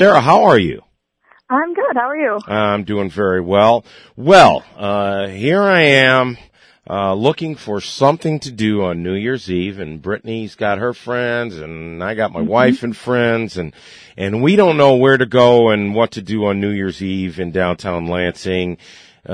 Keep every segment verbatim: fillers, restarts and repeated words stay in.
Sarah, how are you? I'm good. How are you? I'm doing very well. Well, uh, here I am, uh, looking for something to do on New Year's Eve, and Brittany's got her friends, and I got my mm-hmm. wife and friends, and, and we don't know where to go and what to do on New Year's Eve in downtown Lansing. Uh,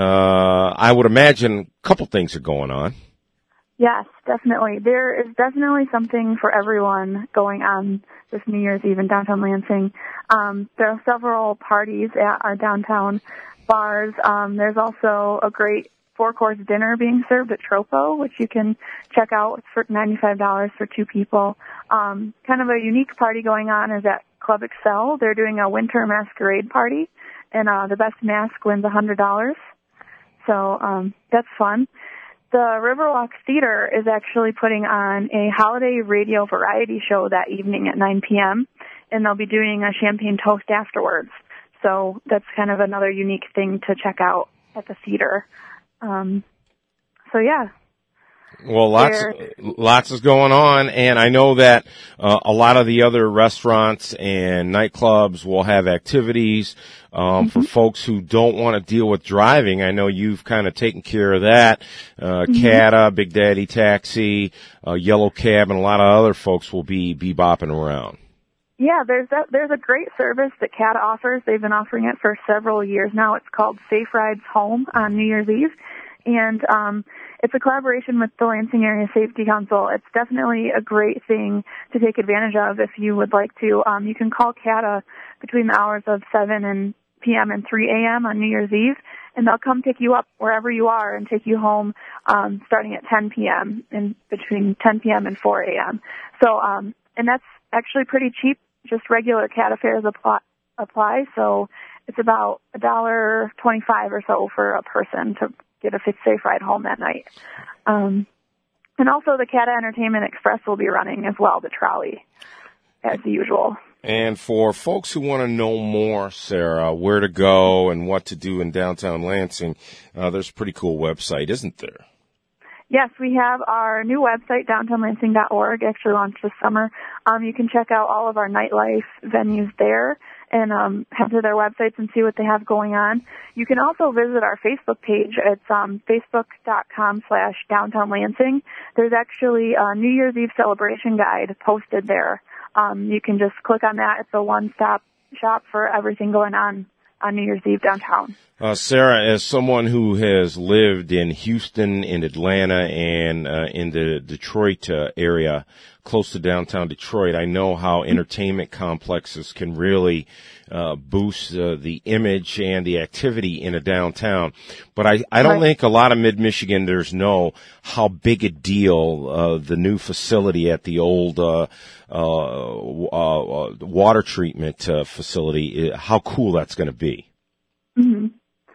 I would imagine a couple things are going on. Yes, definitely. There is definitely something for everyone going on this New Year's Eve in downtown Lansing. Um, there are several parties at our downtown bars. Um, there's also a great four-course dinner being served at Tropo, which you can check out. It's for ninety-five dollars for two people. Um, kind of a unique party going on is at Club Excel. They're doing a winter masquerade party, and uh, the best mask wins one hundred dollars. So um, that's fun. The Riverwalk Theater is actually putting on a holiday radio variety show that evening at nine p.m., and they'll be doing a champagne toast afterwards. So that's kind of another unique thing to check out at the theater. Um, so, yeah. Well, lots, There, lots is going on, and I know that uh, a lot of the other restaurants and nightclubs will have activities um, mm-hmm. for folks who don't want to deal with driving. I know you've kind of taken care of that. Uh, mm-hmm. Cata, Big Daddy Taxi, uh, Yellow Cab, and a lot of other folks will be bebopping around. Yeah, there's a, there's a great service that Cata offers. They've been offering it for several years now. It's called Safe Rides Home on New Year's Eve, and um, it's a collaboration with the Lansing Area Safety Council. It's definitely a great thing to take advantage of if you would like to. Um, you can call Cata between the hours of seven p.m. and three a.m. on New Year's Eve, and they'll come pick you up wherever you are and take you home um, starting at ten p.m. and between ten p.m. and four a.m. So, um, and that's actually pretty cheap. Just regular Cata fares apply, apply, so it's about a dollar twenty-five or so for a person to get a safe ride home that night. Um, and also the Cata Entertainment Express will be running as well, the trolley, as usual. And for folks who want to know more, Sarah, where to go and what to do in downtown Lansing, uh, there's a pretty cool website, isn't there? Yes, we have our new website, downtown lansing dot org, actually launched this summer. Um, you can check out all of our nightlife venues there and um, head to their websites and see what they have going on. You can also visit our Facebook page. It's um, facebook.com slash downtown Lansing. There's actually a New Year's Eve celebration guide posted there. Um, you can just click on that. It's a one-stop shop for everything going on on New Year's Eve downtown. Uh, Sarah, as someone who has lived in Houston, in Atlanta, and uh, in the Detroit uh, area, close to downtown Detroit, I know how entertainment complexes can really uh, boost uh, the image and the activity in a downtown. But I, I don't Right. think a lot of Mid-Michiganders know how big a deal uh, the new facility at the old uh, uh, uh, water treatment uh, facility, uh, how cool that's going to be. Mm-hmm.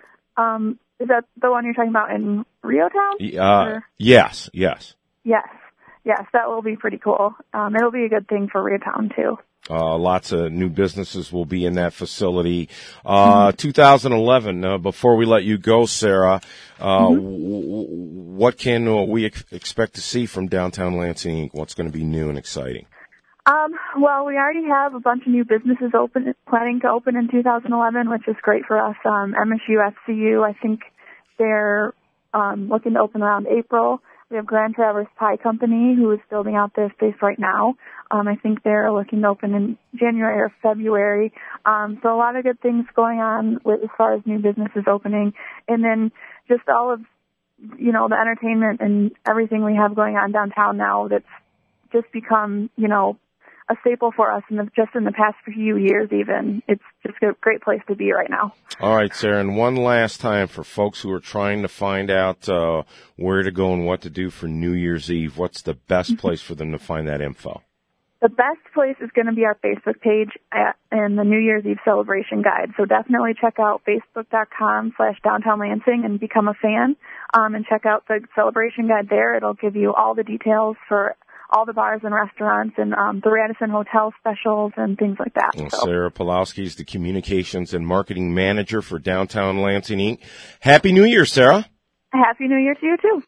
Um, is that the one you're talking about in Rio Town? Uh, yes, yes. Yes. Yes, that will be pretty cool. Um, it'll be a good thing for Rio Town, too. Uh, lots of new businesses will be in that facility. Uh, mm-hmm. twenty eleven, uh, before we let you go, Sarah, uh, mm-hmm. w- w- what can uh, we ex- expect to see from Downtown Lansing Incorporated? What's going to be new and exciting? Um, well, we already have a bunch of new businesses open, planning to open in two thousand eleven, which is great for us. Um, M S U F C U, I think they're um, looking to open around April. We have Grand Traverse Pie Company, who is building out their space right now. Um, I think they're looking to open in January or February. Um, so a lot of good things going on with, as far as new businesses opening. And then just all of, you know, the entertainment and everything we have going on downtown now that's just become, you know, a staple for us in the, just in the past few years even. It's just a great place to be right now. All right, Sarah, and one last time for folks who are trying to find out uh, where to go and what to do for New Year's Eve, what's the best place for them to find that info? The best place is going to be our Facebook page at, and the New Year's Eve celebration guide. So definitely check out facebook.com slash downtown Lansing and become a fan, um, and check out the celebration guide there. It'll give you all the details for all the bars and restaurants and um, the Radisson Hotel specials and things like that. Well, so. Sarah Pulowski is the Communications and Marketing Manager for Downtown Lansing Incorporated. Happy New Year, Sarah. Happy New Year to you, too.